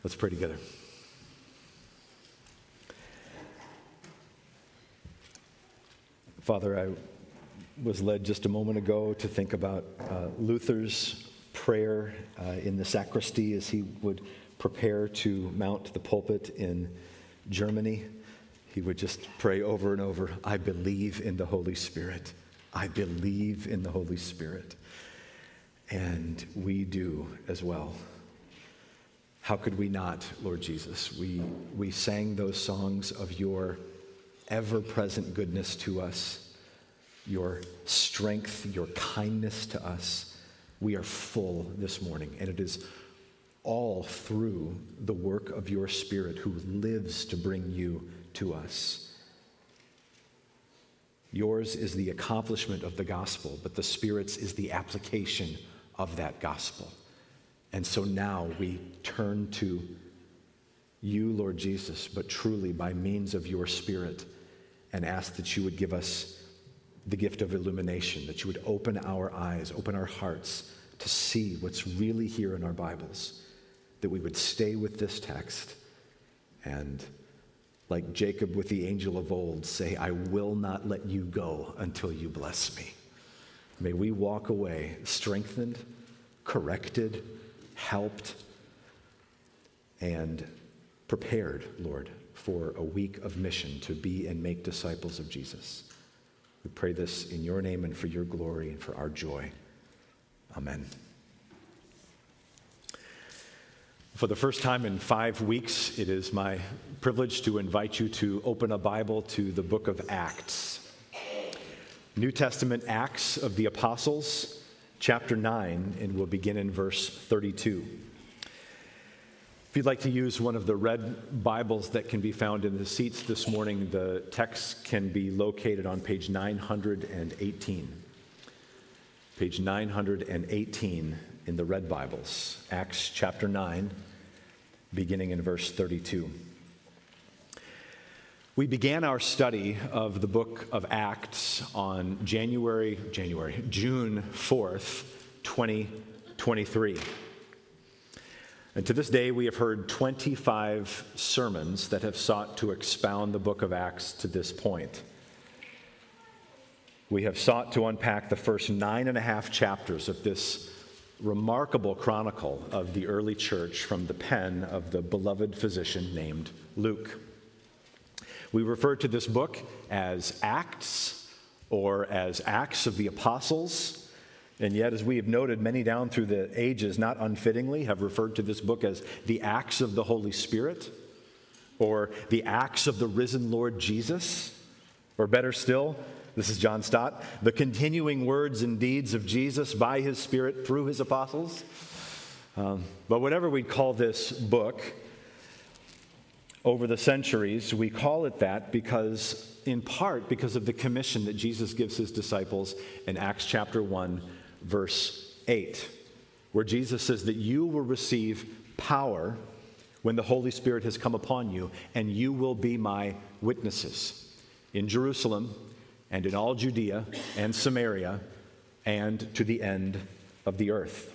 Let's pray together. Father, I was led just a moment ago to think about Luther's prayer in the sacristy as he would prepare to mount the pulpit in Germany. He would just pray over and over, I believe in the Holy Spirit. I believe in the Holy Spirit. And we do as well. How could we not, Lord Jesus? We sang those songs of your ever-present goodness to us, your strength, your kindness to us. We are full this morning, and it is all through the work of your Spirit who lives to bring you to us. Yours is the accomplishment of the gospel, but the Spirit's is the application of that gospel. And so now we turn to you, Lord Jesus, but truly by means of your Spirit, and ask that you would give us the gift of illumination, that you would open our eyes, open our hearts to see what's really here in our Bibles, that we would stay with this text and, like Jacob with the angel of old, say, I will not let you go until you bless me. May we walk away strengthened, corrected, helped, and prepared, Lord, for a week of mission to be and make disciples of Jesus. We pray this in your name and for your glory and for our joy. Amen. For the first time in 5 weeks, it is my privilege to invite you to open a Bible to the book of Acts. New Testament Acts of the Apostles, chapter 9, and we'll begin in verse 32. If you'd like to use one of the red Bibles that can be found in the seats this morning, the text can be located on page 918. Page 918 in the red Bibles, Acts chapter 9, beginning in verse 32. We began our study of the book of Acts on June 4th, 2023. And to this day, we have heard 25 sermons that have sought to expound the book of Acts to this point. We have sought to unpack the first 9.5 chapters of this remarkable chronicle of the early church from the pen of the beloved physician named Luke. We refer to this book as Acts or as Acts of the Apostles, and yet, as we have noted, many down through the ages, not unfittingly, have referred to this book as the Acts of the Holy Spirit or the Acts of the risen Lord Jesus, or better still, this is John Stott, the continuing words and deeds of Jesus by his Spirit through his apostles. But whatever we call this book, over the centuries, we call it that because, in part, because of the commission that Jesus gives his disciples in Acts chapter 1, verse 8, where Jesus says that you will receive power when the Holy Spirit has come upon you, and you will be my witnesses in Jerusalem and in all Judea and Samaria and to the end of the earth.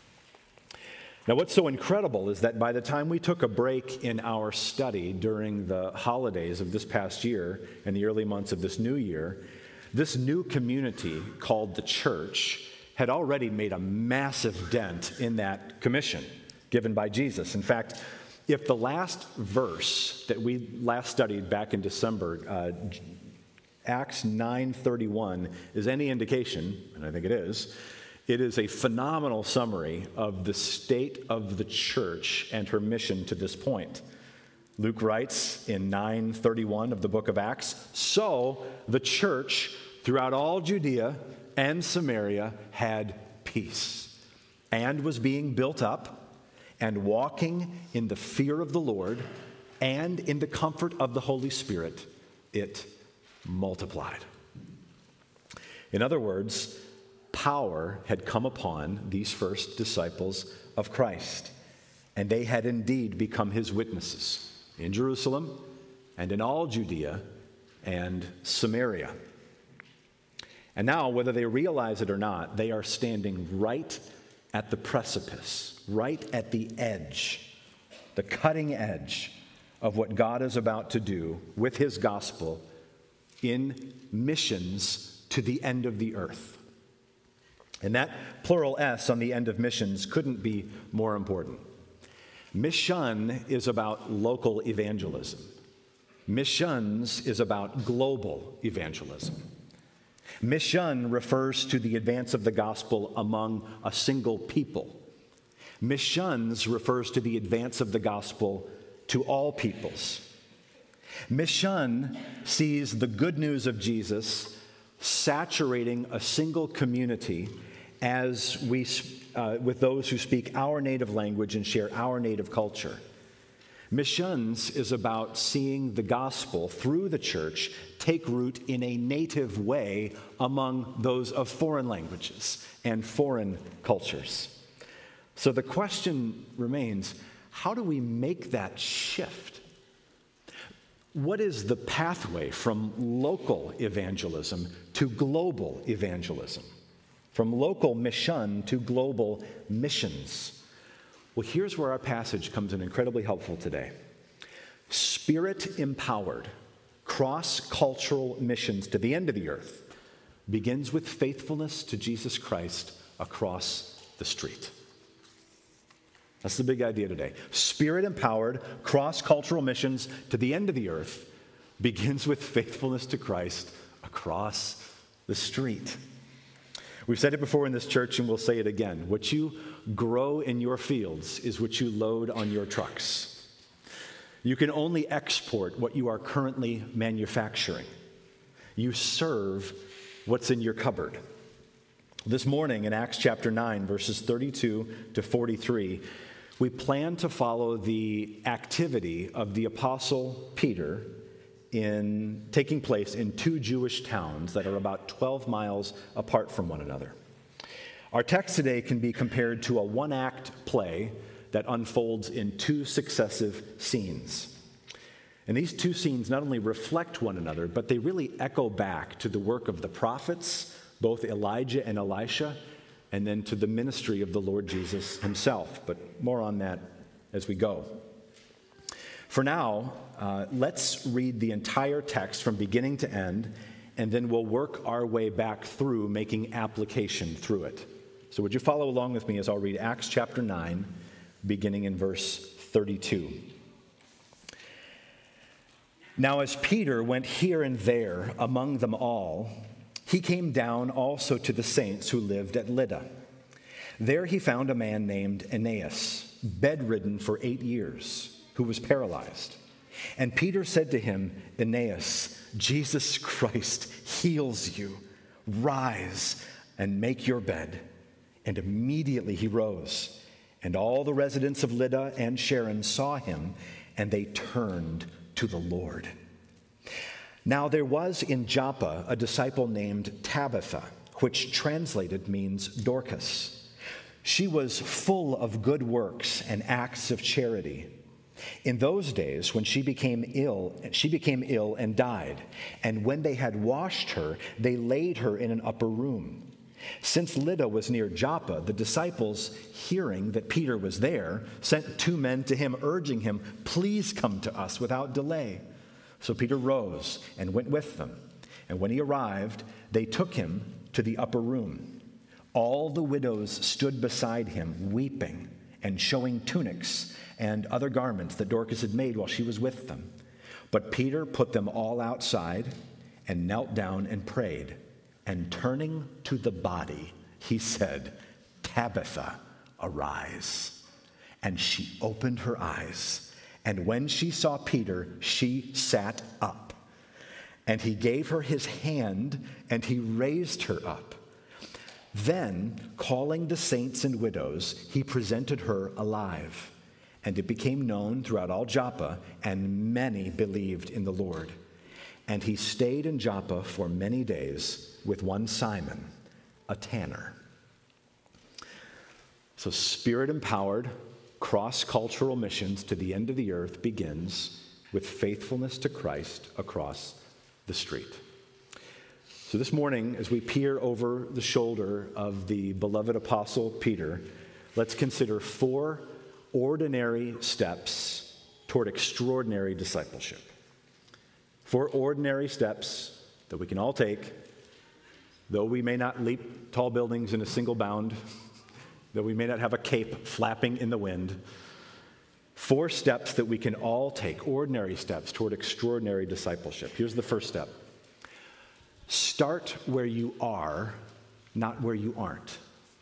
Now, what's so incredible is that by the time we took a break in our study during the holidays of this past year and the early months of this new year, this new community called the church had already made a massive dent in that commission given by Jesus. In fact, if the last verse that we last studied back in December, Acts 9:31, is any indication, and I think it is a phenomenal summary of the state of the church and her mission to this point. Luke writes in 9:31 of the book of Acts, so the church throughout all Judea and Samaria had peace and was being built up and walking in the fear of the Lord and in the comfort of the Holy Spirit, it multiplied. In other words, power had come upon these first disciples of Christ, and they had indeed become his witnesses in Jerusalem and in all Judea and Samaria. And now, whether they realize it or not, they are standing right at the precipice, right at the edge the cutting edge of what God is about to do with his gospel in missions to the end of the earth. And that plural S on the end of missions couldn't be more important. Mission is about local evangelism. Missions is about global evangelism. Mission refers to the advance of the gospel among a single people. Missions refers to the advance of the gospel to all peoples. Mission sees the good news of Jesus saturating a single community as we, with those who speak our native language and share our native culture. Missions is about seeing the gospel through the church take root in a native way among those of foreign languages and foreign cultures. So the question remains, how do we make that shift? What is the pathway from local evangelism to global evangelism? From local mission to global missions? Well, here's where our passage comes in incredibly helpful today. Spirit-empowered, cross-cultural missions to the end of the earth begins with faithfulness to Jesus Christ across the street. That's the big idea today. Spirit-empowered, cross-cultural missions to the end of the earth begins with faithfulness to Christ across the street. We've said it before in this church, and we'll say it again. What you grow in your fields is what you load on your trucks. You can only export what you are currently manufacturing. You serve what's in your cupboard. This morning in Acts chapter 9, verses 32 to 43, we plan to follow the activity of the Apostle Peter in taking place in two Jewish towns that are about 12 miles apart from one another. Our text today can be compared to a one-act play that unfolds in two successive scenes. And these two scenes not only reflect one another, but they really echo back to the work of the prophets, both Elijah and Elisha, and then to the ministry of the Lord Jesus himself. But more on that as we go. For now, let's read the entire text from beginning to end, and then we'll work our way back through making application through it. So would you follow along with me as I'll read Acts chapter 9, beginning in verse 32. Now as Peter went here and there among them all, he came down also to the saints who lived at Lydda. There he found a man named Aeneas, bedridden for 8 years, who was paralyzed. And Peter said to him, Aeneas, Jesus Christ heals you. Rise and make your bed. And immediately he rose. And all the residents of Lydda and Sharon saw him, and they turned to the Lord. Now there was in Joppa a disciple named Tabitha, which translated means Dorcas. She was full of good works and acts of charity. In those days, when she became ill and died, and when they had washed her, they laid her in an upper room. Since Lydda was near Joppa, the disciples, hearing that Peter was there, sent 2 men to him, urging him, "Please come to us without delay." So Peter rose and went with them. And when he arrived, they took him to the upper room. All the widows stood beside him, weeping and showing tunics and other garments that Dorcas had made while she was with them. But Peter put them all outside and knelt down and prayed. And turning to the body, he said, "Tabitha, arise." And she opened her eyes. And when she saw Peter, she sat up. And he gave her his hand, and he raised her up. Then, calling the saints and widows, he presented her alive. And it became known throughout all Joppa, and many believed in the Lord. And he stayed in Joppa for many days with one Simon, a tanner. So Spirit-empowered, cross-cultural missions to the end of the earth begins with faithfulness to Christ across the street. So this morning, as we peer over the shoulder of the beloved Apostle Peter, let's consider 4 ordinary steps toward extraordinary discipleship. 4 ordinary steps that we can all take, though we may not leap tall buildings in a single bound, though we may not have a cape flapping in the wind. 4 steps that we can all take, ordinary steps toward extraordinary discipleship. Here's the first step. Start where you are, not where you aren't.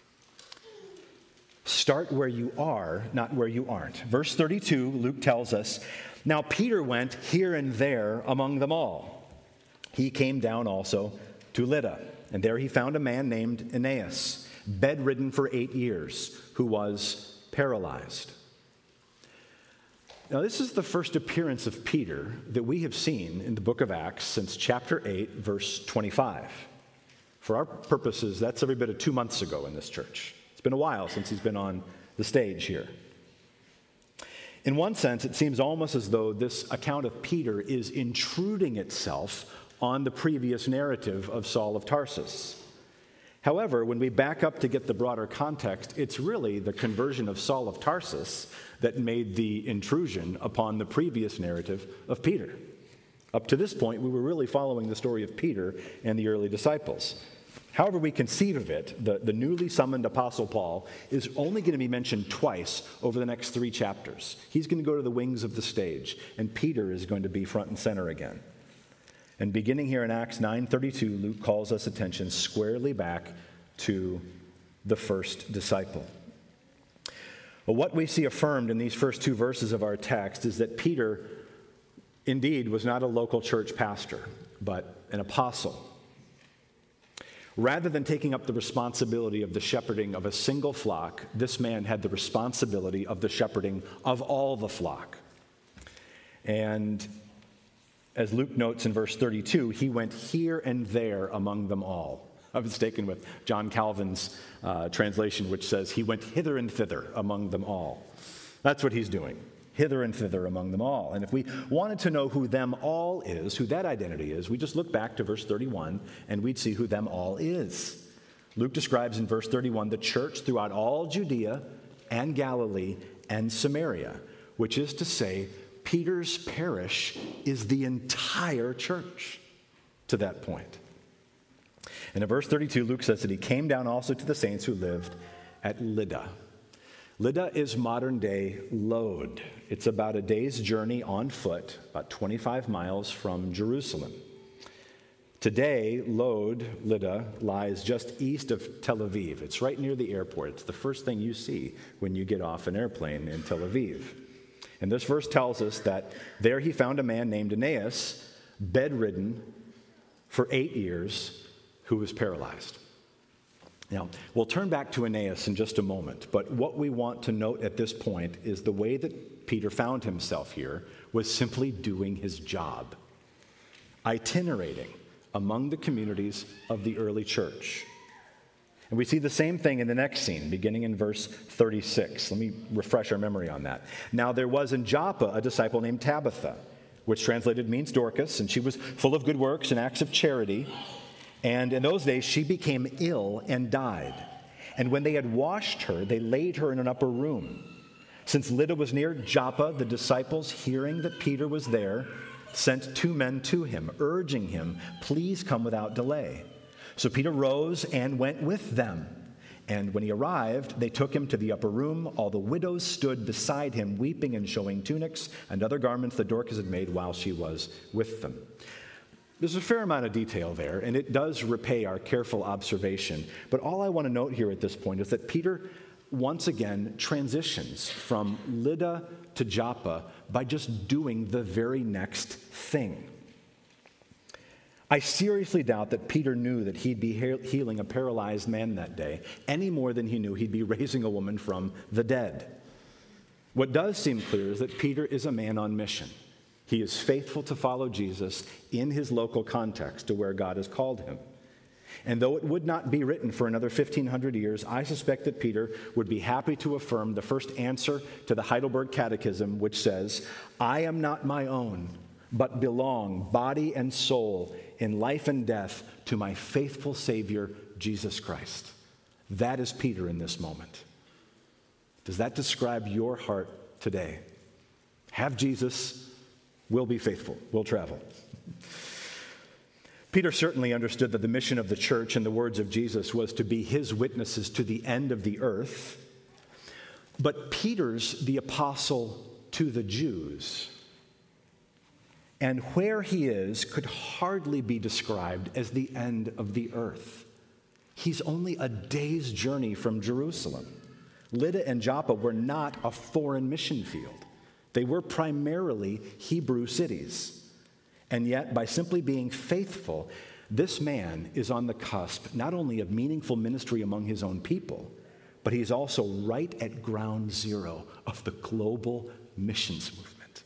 Start where you are, not where you aren't. Verse 32, Luke tells us, "Now Peter went here and there among them all. He came down also to Lydda, and there he found a man named Aeneas, bedridden for 8 years, who was paralyzed." Now, this is the first appearance of Peter that we have seen in the book of Acts since chapter 8, verse 25. For our purposes, that's every bit of 2 months ago in this church. It's been a while since he's been on the stage here. In one sense, it seems almost as though this account of Peter is intruding itself on the previous narrative of Saul of Tarsus. However, when we back up to get the broader context, it's really the conversion of Saul of Tarsus that made the intrusion upon the previous narrative of Peter. Up to this point, we were really following the story of Peter and the early disciples. However we conceive of it, the newly summoned Apostle Paul is only going to be mentioned twice over the next 3 chapters. He's going to go to the wings of the stage, and Peter is going to be front and center again. And beginning here in Acts 9:32, Luke calls us attention squarely back to the first disciple. Well, what we see affirmed in these first 2 verses of our text is that Peter indeed was not a local church pastor, but an apostle. Rather than taking up the responsibility of the shepherding of a single flock, this man had the responsibility of the shepherding of all the flock. And as Luke notes in verse 32, he went here and there among them all. I was taken with John Calvin's translation, which says he went hither and thither among them all. That's what he's doing, hither and thither among them all. And if we wanted to know who them all is, who that identity is, we just look back to verse 31 and we'd see who them all is. Luke describes in verse 31 the church throughout all Judea and Galilee and Samaria, which is to say, Peter's parish is the entire church to that point. And in verse 32, Luke says that he came down also to the saints who lived at Lydda. Lydda is modern-day Lod. It's about a day's journey on foot, about 25 miles from Jerusalem. Today, Lydda, lies just east of Tel Aviv. It's right near the airport. It's the first thing you see when you get off an airplane in Tel Aviv. And this verse tells us that there he found a man named Aeneas, bedridden for 8 years, who was paralyzed. Now, we'll turn back to Aeneas in just a moment, but what we want to note at this point is the way that Peter found himself here was simply doing his job, itinerating among the communities of the early church. And we see the same thing in the next scene, beginning in verse 36. Let me refresh our memory on that. Now, there was in Joppa a disciple named Tabitha, which translated means Dorcas, and she was full of good works and acts of charity. And in those days, she became ill and died. And when they had washed her, they laid her in an upper room. Since Lydda was near Joppa, the disciples, hearing that Peter was there, sent 2 men to him, urging him, "Please come without delay." So Peter rose and went with them. And when he arrived, they took him to the upper room. All the widows stood beside him, weeping and showing tunics and other garments that Dorcas had made while she was with them. There's a fair amount of detail there, and it does repay our careful observation. But all I want to note here at this point is that Peter once again transitions from Lydda to Joppa by just doing the very next thing. I seriously doubt that Peter knew that he'd be healing a paralyzed man that day, any more than he knew he'd be raising a woman from the dead. What does seem clear is that Peter is a man on mission. He is faithful to follow Jesus in his local context to where God has called him. And though it would not be written for another 1,500 years, I suspect that Peter would be happy to affirm the first answer to the Heidelberg Catechism, which says, "I am not my own, but belong, body and soul, in life and death, to my faithful Savior, Jesus Christ." That is Peter in this moment. Does that describe your heart today? Have Jesus, we'll be faithful, we'll travel. Peter certainly understood that the mission of the church, in the words of Jesus, was to be his witnesses to the end of the earth. But Peter's the apostle to the Jews. And where he is could hardly be described as the end of the earth. He's only a day's journey from Jerusalem. Lydda and Joppa were not a foreign mission field. They were primarily Hebrew cities. And yet, by simply being faithful, this man is on the cusp not only of meaningful ministry among his own people, but he's also right at ground zero of the global missions movement.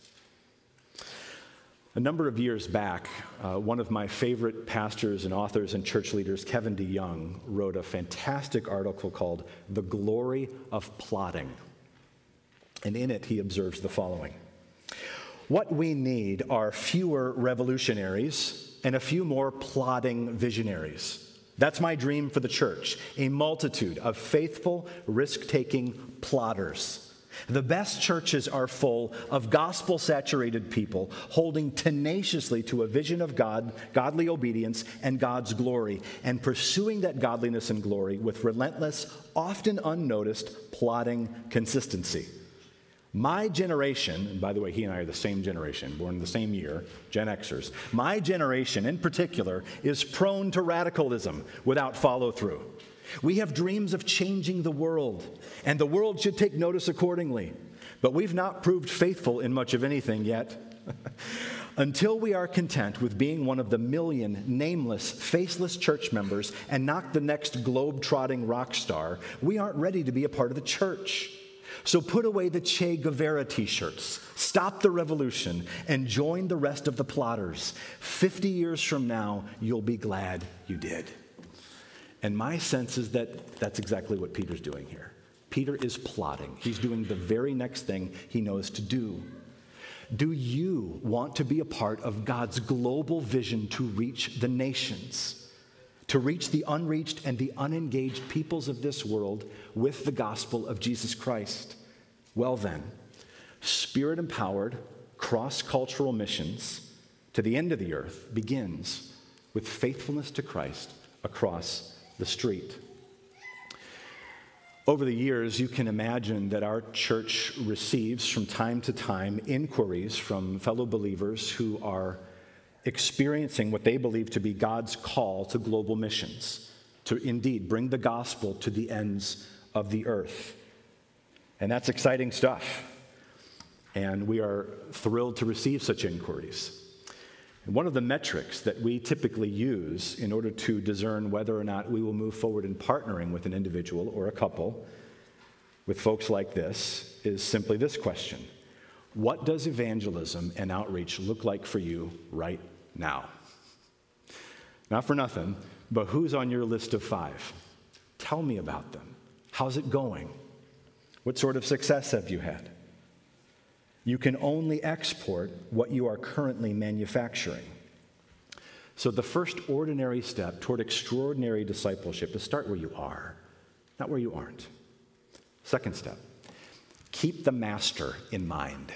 A number of years back, one of my favorite pastors and authors and church leaders, Kevin DeYoung, wrote a fantastic article called "The Glory of Plotting." And in it, he observes the following: what we need are fewer revolutionaries and a few more plodding visionaries. That's my dream for the church, a multitude of faithful, risk-taking plodders. The best churches are full of gospel-saturated people holding tenaciously to a vision of God, godly obedience, and God's glory, and pursuing that godliness and glory with relentless, often unnoticed, plodding consistency. My generation, and by the way, he and I are the same generation, born in the same year, Gen Xers. My generation in particular is prone to radicalism without follow-through. We have dreams of changing the world, and the world should take notice accordingly. But we've not proved faithful in much of anything yet. Until we are content with being one of the million nameless, faceless church members and not the next globe-trotting rock star, we aren't ready to be a part of the church. So put away the Che Guevara t-shirts, stop the revolution, and join the rest of the plotters. 50 years from now, you'll be glad you did. And my sense is that that's exactly what Peter's doing here. Peter is plotting. He's doing the very next thing he knows to do. Do you want to be a part of God's global vision to reach the nations, to reach the unreached and the unengaged peoples of this world with the gospel of Jesus Christ? Well then, Spirit-empowered, cross-cultural missions to the end of the earth begins with faithfulness to Christ across the street. Over the years, you can imagine that our church receives from time to time inquiries from fellow believers who are experiencing what they believe to be God's call to global missions, to indeed bring the gospel to the ends of the earth. And that's exciting stuff. And we are thrilled to receive such inquiries. And one of the metrics that we typically use in order to discern whether or not we will move forward in partnering with an individual or a couple with folks like this is simply this question: what does evangelism and outreach look like for you right now? Not for nothing, but who's on your list of 5? Tell me about them. How's it going? What sort of success have you had? You can only export what you are currently manufacturing. So the first ordinary step toward extraordinary discipleship is start where you are, not where you aren't. Second step, keep the master in mind.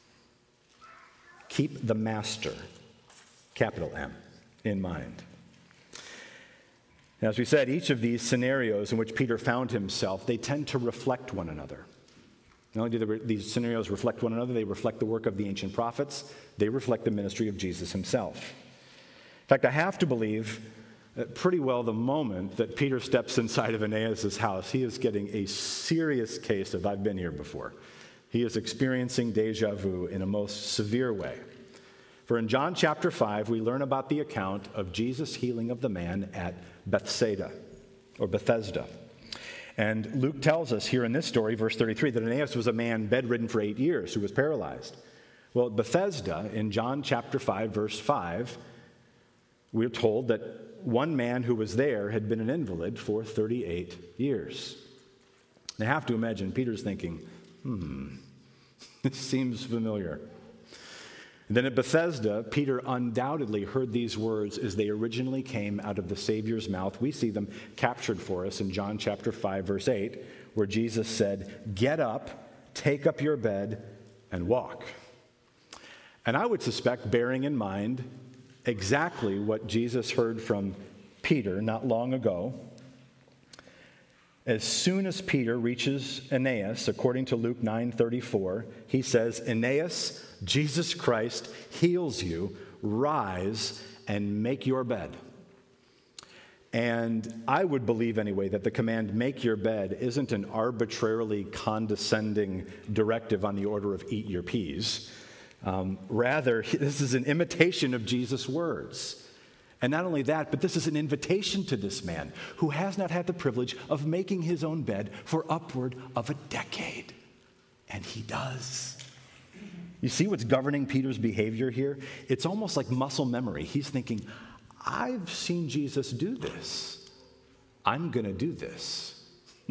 Keep the master, capital M, in mind. Now, as we said, each of these scenarios in which Peter found himself, they tend to reflect one another. Not only do these scenarios reflect one another, they reflect the work of the ancient prophets, they reflect the ministry of Jesus himself. In fact, I have to believe that pretty well the moment that Peter steps inside of Aeneas' house, he is getting a serious case of "I've been here before." He is experiencing deja vu in a most severe way. For in John chapter 5, we learn about the account of Jesus' healing of the man at Bethsaida, or Bethesda. And Luke tells us here in this story, verse 33, that Aeneas was a man bedridden for 8 years who was paralyzed. Well, at Bethesda, in John chapter 5, verse 5, we're told that one man who was there had been an invalid for 38 years. And I have to imagine Peter's thinking, this seems familiar. And then at Bethesda, Peter undoubtedly heard these words as they originally came out of the Savior's mouth. We see them captured for us in John chapter 5, verse 8, where Jesus said, "Get up, take up your bed, and walk." And I would suspect, bearing in mind exactly what Jesus heard from Peter not long ago, as soon as Peter reaches Aeneas, according to Luke 9:34, he says, "Aeneas, Jesus Christ heals you. Rise and make your bed." And I would believe anyway that the command, "make your bed," isn't an arbitrarily condescending directive on the order of "eat your peas." Rather, this is an imitation of Jesus' words. And not only that, but this is an invitation to this man who has not had the privilege of making his own bed for upward of a decade. And he does. You see what's governing Peter's behavior here? It's almost like muscle memory. He's thinking, I've seen Jesus do this. I'm going to do this.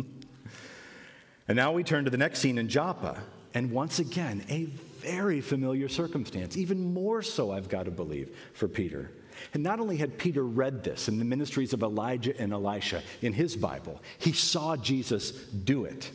And now we turn to the next scene in Joppa. And once again, a very familiar circumstance, even more so, I've got to believe, for Peter. And not only had Peter read this in the ministries of Elijah and Elisha in his Bible, he saw Jesus do it.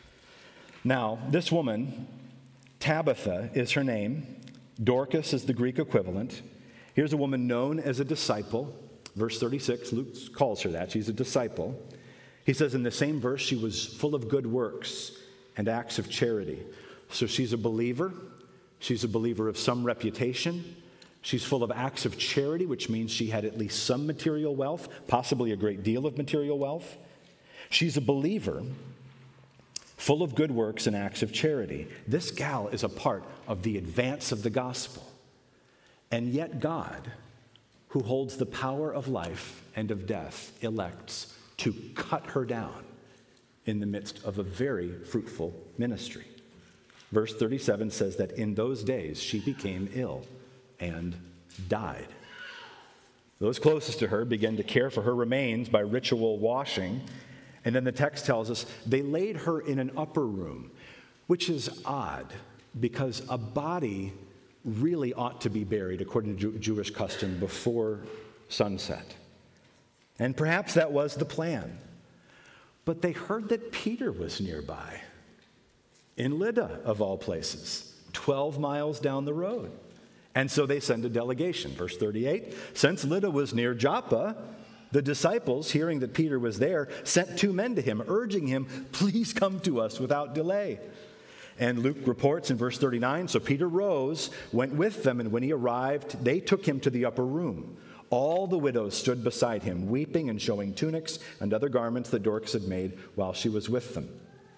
Now, this woman, Tabitha is her name. Dorcas is the Greek equivalent. Here's a woman known as a disciple. Verse 36, Luke calls her that. She's a disciple. He says in the same verse, she was full of good works and acts of charity. So she's a believer. She's a believer of some reputation. She's full of acts of charity, which means she had at least some material wealth, possibly a great deal of material wealth. She's a believer, full of good works and acts of charity. This gal is a part of the advance of the gospel. And yet God, who holds the power of life and of death, elects to cut her down in the midst of a very fruitful ministry. Verse 37 says that in those days she became ill and died. Those closest to her began to care for her remains by ritual washing. And then the text tells us they laid her in an upper room, which is odd because a body really ought to be buried according to Jewish custom before sunset. And perhaps that was the plan. But they heard that Peter was nearby, in Lydda of all places, 12 miles down the road. And so they send a delegation. Verse 38, since Lydda was near Joppa, the disciples, hearing that Peter was there, sent 2 men to him, urging him, please come to us without delay. And Luke reports in verse 39, so Peter rose, went with them, and when he arrived, they took him to the upper room. All the widows stood beside him, weeping and showing tunics and other garments that Dorcas had made while she was with them.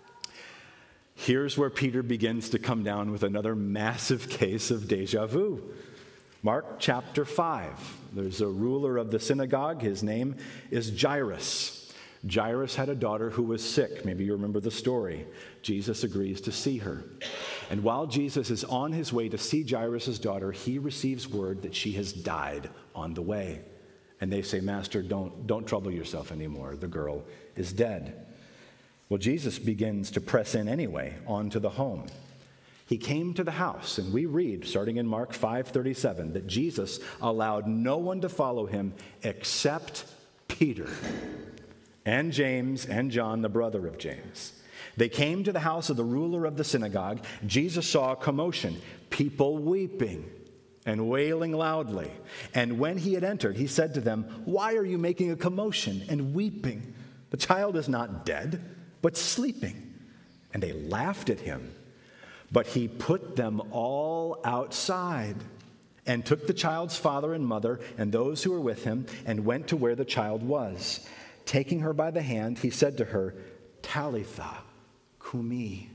Here's where Peter begins to come down with another massive case of deja vu. Mark chapter 5. There's a ruler of the synagogue. His name is Jairus. Jairus had a daughter who was sick. Maybe you remember the story. Jesus agrees to see her. And while Jesus is on his way to see Jairus' daughter, he receives word that she has died on the way. And they say, Master, don't trouble yourself anymore. The girl is dead. Well, Jesus begins to press in anyway onto the home. He came to the house, and we read, starting in Mark 5:37, that Jesus allowed no one to follow him except Peter and James and John, the brother of James. They came to the house of the ruler of the synagogue. Jesus saw a commotion, people weeping and wailing loudly. And when he had entered, he said to them, why are you making a commotion and weeping? The child is not dead, but sleeping. And they laughed at him. But he put them all outside and took the child's father and mother and those who were with him and went to where the child was. Taking her by the hand, he said to her, Talitha cumi,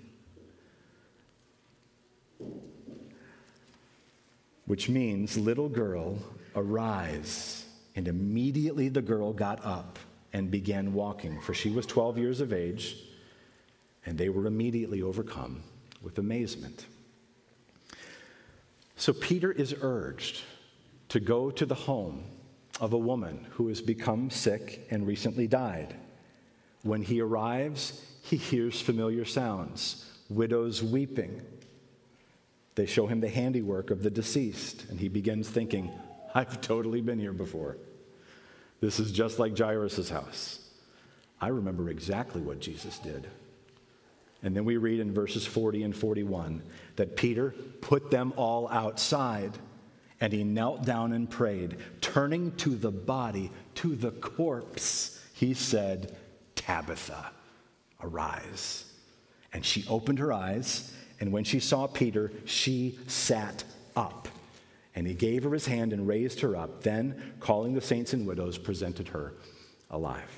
which means, little girl, arise. And immediately the girl got up and began walking, for she was 12 years of age, and they were immediately overcome with amazement. So Peter is urged to go to the home of a woman who has become sick and recently died. When he arrives, he hears familiar sounds, widows weeping. They show him the handiwork of the deceased, and he begins thinking, I've totally been here before. This is just like Jairus' house. I remember exactly what Jesus did And then we read in verses 40 and 41 that Peter put them all outside, and he knelt down and prayed. Turning to the body, to the corpse, he said, "Tabitha, arise." And she opened her eyes, and when she saw Peter, she sat up. And he gave her his hand and raised her up. Then, calling the saints and widows, presented her alive.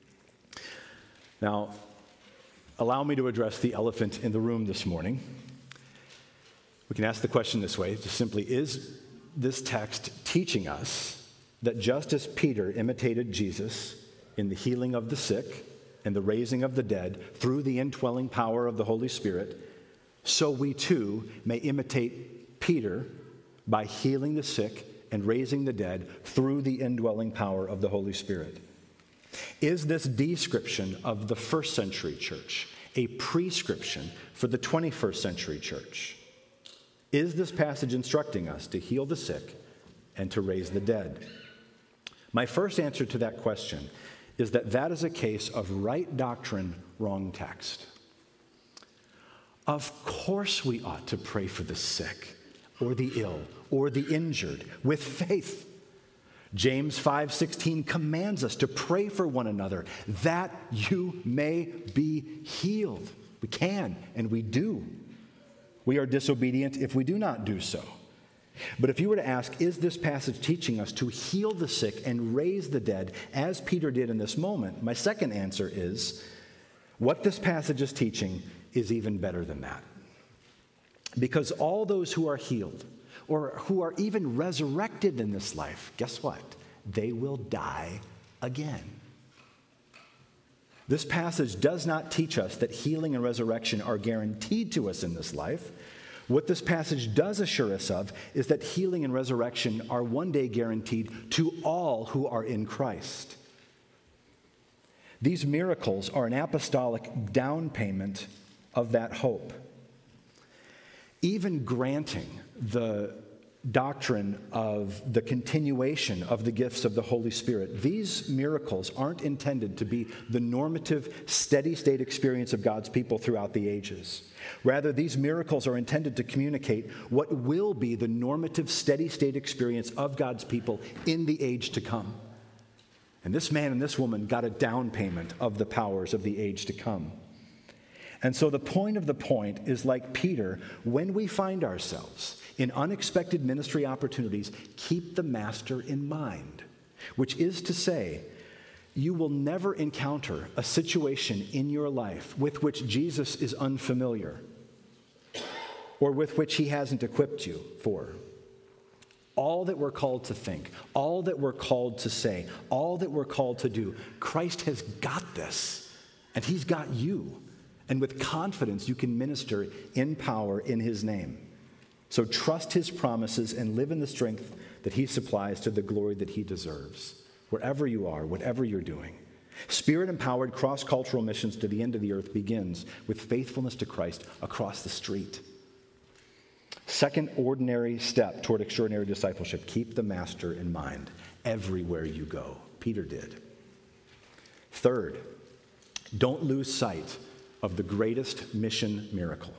Now, allow me to address the elephant in the room this morning. We can ask the question this way, just simply, is this text teaching us that just as Peter imitated Jesus in the healing of the sick and the raising of the dead through the indwelling power of the Holy Spirit, so we too may imitate Peter by healing the sick and raising the dead through the indwelling power of the Holy Spirit? Is this description of the first century church a prescription for the 21st century church? Is this passage instructing us to heal the sick and to raise the dead? My first answer to that question is that that is a case of right doctrine, wrong text. Of course we ought to pray for the sick or the ill or the injured with faith. James 5:16 commands us to pray for one another that you may be healed. We can and we do. We are disobedient if we do not do so. But if you were to ask, is this passage teaching us to heal the sick and raise the dead as Peter did in this moment? My second answer is, what this passage is teaching is even better than that. Because all those who are healed or who are even resurrected in this life, guess what? They will die again. This passage does not teach us that healing and resurrection are guaranteed to us in this life. What this passage does assure us of is that healing and resurrection are one day guaranteed to all who are in Christ. These miracles are an apostolic down payment of that hope. Even granting the doctrine of the continuation of the gifts of the Holy Spirit, these miracles aren't intended to be the normative, steady-state experience of God's people throughout the ages. Rather, these miracles are intended to communicate what will be the normative, steady-state experience of God's people in the age to come. And this man and this woman got a down payment of the powers of the age to come. And so the point of the point is, like Peter, when we find ourselves in unexpected ministry opportunities, keep the master in mind, which is to say, you will never encounter a situation in your life with which Jesus is unfamiliar or with which he hasn't equipped you for. All that we're called to think, all that we're called to say, all that we're called to do, Christ has got this, and he's got you. And with confidence, you can minister in power in his name. So trust his promises and live in the strength that he supplies to the glory that he deserves, wherever you are, whatever you're doing. Spirit-empowered cross-cultural missions to the end of the earth begins with faithfulness to Christ across the street. Second ordinary step toward extraordinary discipleship, keep the master in mind everywhere you go. Peter did. Third, don't lose sight of the greatest mission miracle.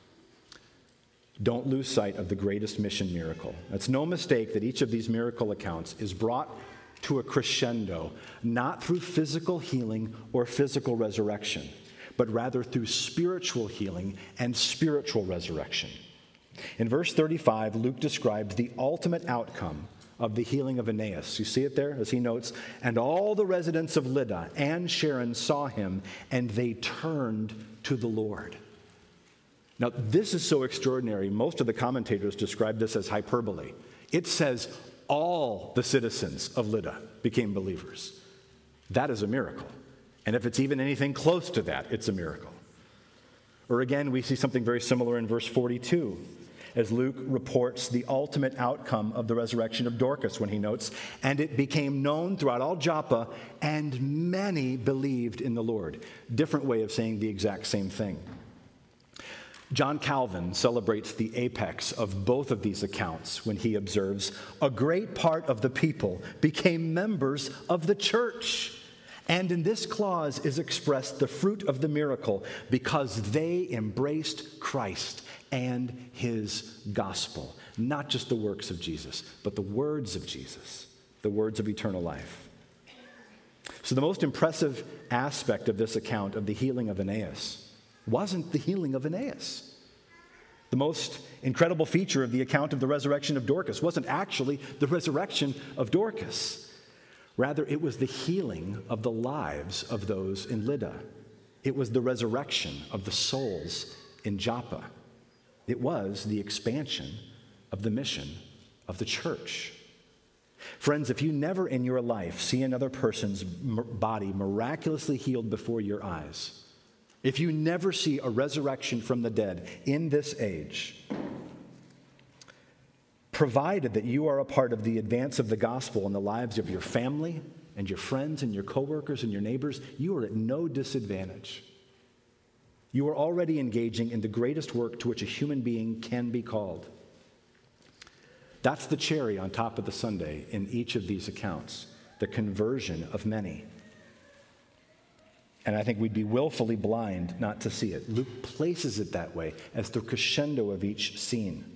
Don't lose sight of the greatest mission miracle. It's no mistake that each of these miracle accounts is brought to a crescendo, not through physical healing or physical resurrection, but rather through spiritual healing and spiritual resurrection. In verse 35, Luke describes the ultimate outcome of the healing of Aeneas. You see it there, as he notes, and all the residents of Lydda and Sharon saw him, and they turned to the Lord. Now, this is so extraordinary. Most of the commentators describe this as hyperbole. It says all the citizens of Lydda became believers. That is a miracle. And if it's even anything close to that, it's a miracle. Or again, we see something very similar in verse 42, as Luke reports the ultimate outcome of the resurrection of Dorcas when he notes, and it became known throughout all Joppa, and many believed in the Lord. Different way of saying the exact same thing. John Calvin celebrates the apex of both of these accounts when he observes, a great part of the people became members of the church, And in this clause is expressed the fruit of the miracle because they embraced Christ and his gospel. Not just the works of Jesus, but the words of Jesus, the words of eternal life. So the most impressive aspect of this account of the healing of Aeneas wasn't the healing of Aeneas. The most incredible feature of the account of the resurrection of Dorcas wasn't actually the resurrection of Dorcas. Rather, it was the healing of the lives of those in Lydda. It was the resurrection of the souls in Joppa. It was the expansion of the mission of the church. Friends, if you never in your life see another person's body miraculously healed before your eyes, if you never see a resurrection from the dead in this age, provided that you are a part of the advance of the gospel in the lives of your family and your friends and your coworkers and your neighbors, you are at no disadvantage. You are already engaging in the greatest work to which a human being can be called. That's the cherry on top of the sundae in each of these accounts, the conversion of many. And I think we'd be willfully blind not to see it. Luke places it that way as the crescendo of each scene.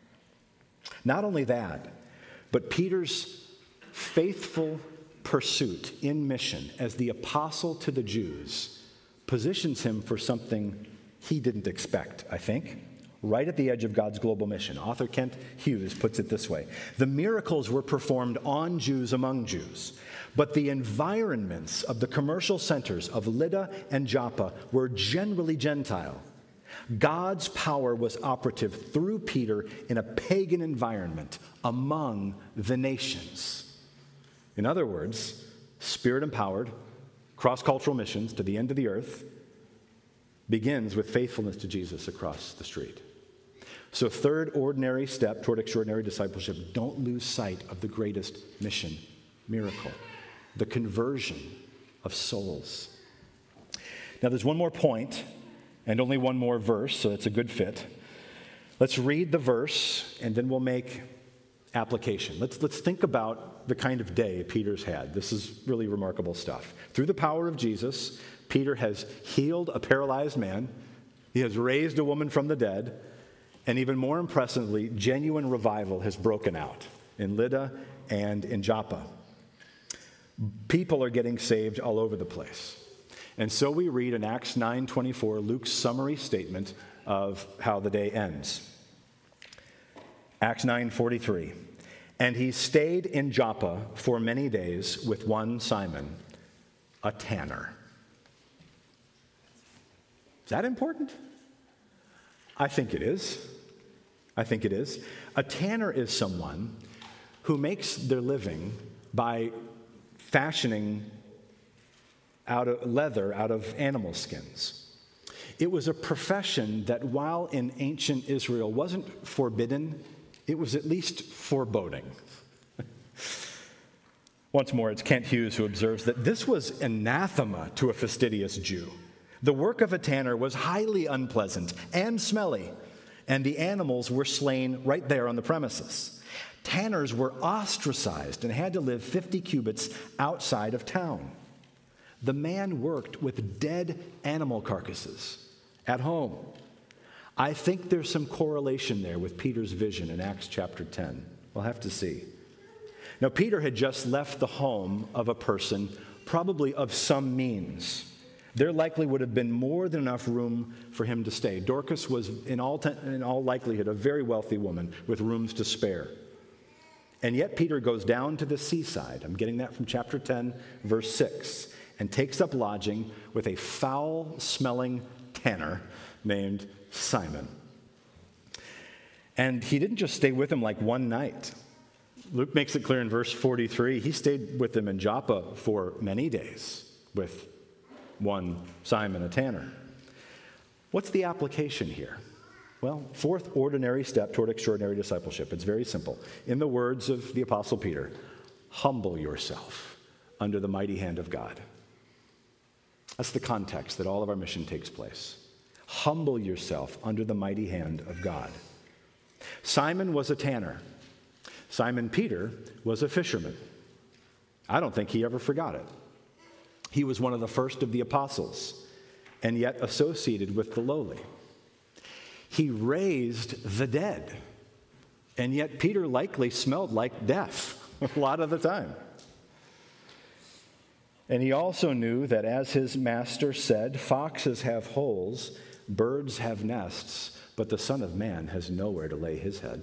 Not only that, but Peter's faithful pursuit in mission as the apostle to the Jews positions him for something he didn't expect, I think, right at the edge of God's global mission. Author Kent Hughes puts it this way: the miracles were performed on Jews among Jews, but the environments of the commercial centers of Lydda and Joppa were generally Gentile. God's power was operative through Peter in a pagan environment among the nations. In other words, Spirit-empowered, cross-cultural missions to the end of the earth begins with faithfulness to Jesus across the street. So, third ordinary step toward extraordinary discipleship, don't lose sight of the greatest mission miracle, the conversion of souls. Now, there's one more point and only one more verse, so it's a good fit. Let's read the verse, and then we'll make application. Let's think about the kind of day Peter's had. This is really remarkable stuff. Through the power of Jesus, Peter has healed a paralyzed man. He has raised a woman from the dead. And even more impressively, genuine revival has broken out in Lydda and in Joppa. People are getting saved all over the place. And so we read in Acts 9:24, Luke's summary statement of how the day ends. Acts 9:43, and he stayed in Joppa for many days with one Simon, a tanner. Is that important? I think it is. I think it is. A tanner is someone who makes their living by fashioning leather out of animal skins. It was a profession that, while in ancient Israel wasn't forbidden, it was at least foreboding. Once more, it's Kent Hughes who observes that this was anathema to a fastidious Jew. The work of a tanner was highly unpleasant and smelly, and the animals were slain right there on the premises. Tanners were ostracized and had to live 50 cubits outside of town. The man worked with dead animal carcasses at home. I think there's some correlation there with Peter's vision in Acts chapter 10. We'll have to see. Now, Peter had just left the home of a person, probably of some means. There likely would have been more than enough room for him to stay. Dorcas was, in all likelihood, a very wealthy woman with rooms to spare. And yet Peter goes down to the seaside. I'm getting that from chapter 10, verse 6. And takes up lodging with a foul-smelling tanner named Simon. And he didn't just stay with him like one night. Luke makes it clear in verse 43, he stayed with them in Joppa for many days with one Simon, a tanner. What's the application here? Well, fourth ordinary step toward extraordinary discipleship. It's very simple. In the words of the Apostle Peter, humble yourself under the mighty hand of God. That's the context that all of our mission takes place. Humble yourself under the mighty hand of God. Simon was a tanner. Simon Peter was a fisherman. I don't think he ever forgot it. He was one of the first of the apostles, and yet associated with the lowly. He raised the dead, and yet Peter likely smelled like death a lot of the time. And he also knew that, as his master said, foxes have holes, birds have nests, but the Son of Man has nowhere to lay his head.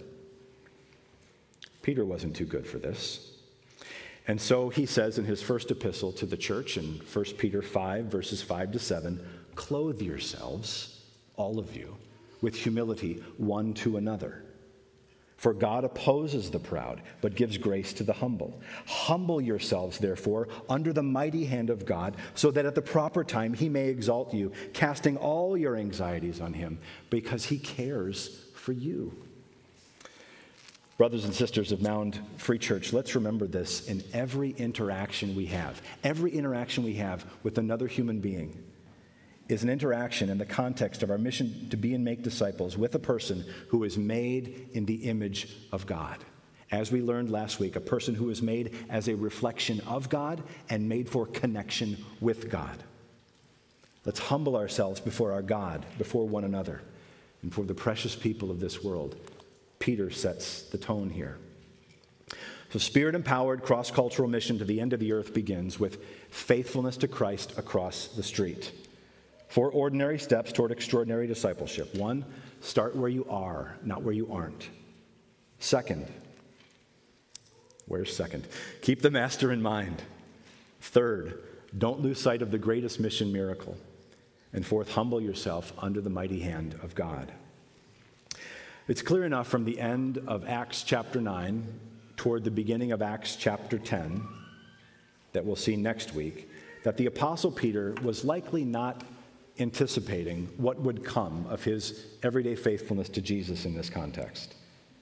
Peter wasn't too good for this. And so he says in his first epistle to the church in 1 Peter 5, verses 5 to 7, clothe yourselves, all of you, with humility one to another. For God opposes the proud, but gives grace to the humble. Humble yourselves, therefore, under the mighty hand of God, so that at the proper time he may exalt you, casting all your anxieties on him, because he cares for you. Brothers and sisters of Mound Free Church, let's remember this in every interaction we have. Every interaction we have with another human being is an interaction in the context of our mission to be and make disciples with a person who is made in the image of God. As we learned last week, a person who is made as a reflection of God and made for connection with God. Let's humble ourselves before our God, before one another, and for the precious people of this world. Peter sets the tone here. So Spirit-empowered cross-cultural mission to the end of the earth begins with faithfulness to Christ across the street. 4 ordinary steps toward extraordinary discipleship. 1, start where you are, not where you aren't. 2nd, where's 2nd? Keep the master in mind. 3rd, don't lose sight of the greatest mission miracle. And 4th, humble yourself under the mighty hand of God. It's clear enough from the end of Acts chapter 9 toward the beginning of Acts chapter 10 that we'll see next week that the Apostle Peter was likely not anticipating what would come of his everyday faithfulness to Jesus in this context.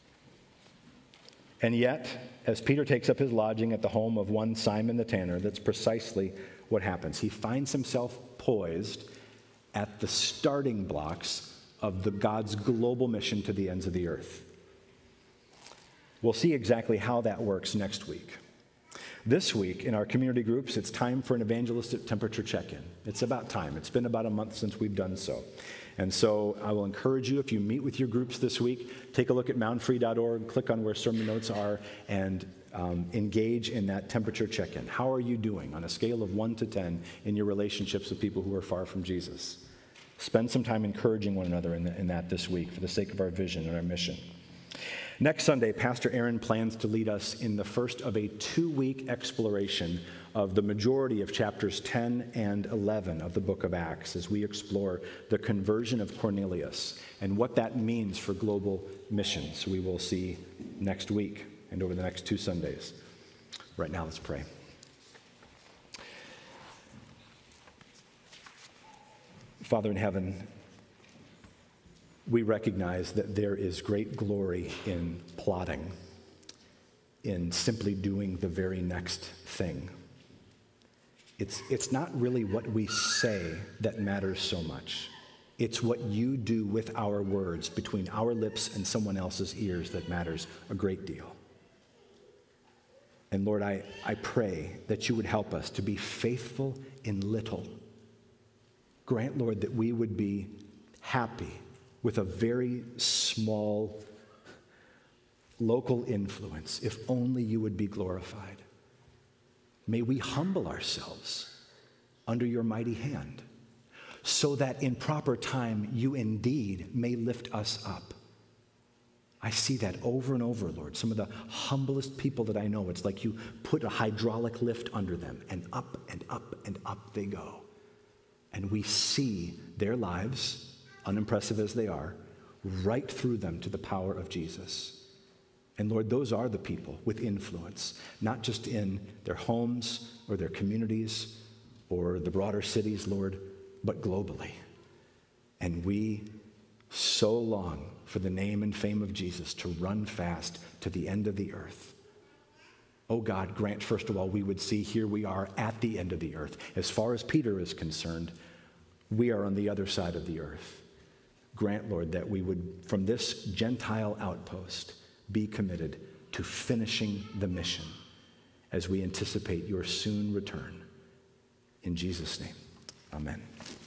And yet, as Peter takes up his lodging at the home of one Simon the tanner, that's precisely what happens. He finds himself poised at the starting blocks of God's global mission to the ends of the earth. We'll see exactly how that works next week. This week, in our community groups, it's time for an evangelistic temperature check-in. It's about time. It's been about a month since we've done so. And so I will encourage you, if you meet with your groups this week, take a look at moundfree.org, click on where sermon notes are, and engage in that temperature check-in. How are you doing on a scale of 1 to 10 in your relationships with people who are far from Jesus? Spend some time encouraging one another in that this week for the sake of our vision and our mission. Next Sunday, Pastor Aaron plans to lead us in the first of a 2-week exploration of the majority of chapters 10 and 11 of the book of Acts as we explore the conversion of Cornelius and what that means for global missions. We will see next week and over the next 2 Sundays. Right now, let's pray. Father in heaven, we recognize that there is great glory in plotting, in simply doing the very next thing. It's not really what we say that matters so much. It's what you do with our words between our lips and someone else's ears that matters a great deal. And Lord, I pray that you would help us to be faithful in little. Grant, Lord, that we would be happy with a very small local influence, if only you would be glorified. May we humble ourselves under your mighty hand, so that in proper time you indeed may lift us up. I see that over and over, Lord. Some of the humblest people that I know, it's like you put a hydraulic lift under them, and up and up and up they go. And we see their lives, unimpressive as they are, right through them to the power of Jesus. And Lord, those are the people with influence, not just in their homes or their communities or the broader cities, Lord, but globally. And we so long for the name and fame of Jesus to run fast to the end of the earth. Oh God, grant first of all we would see here we are at the end of the earth. As far as Peter is concerned, we are on the other side of the earth. Grant, Lord, that we would, from this Gentile outpost, be committed to finishing the mission as we anticipate your soon return. In Jesus' name, amen.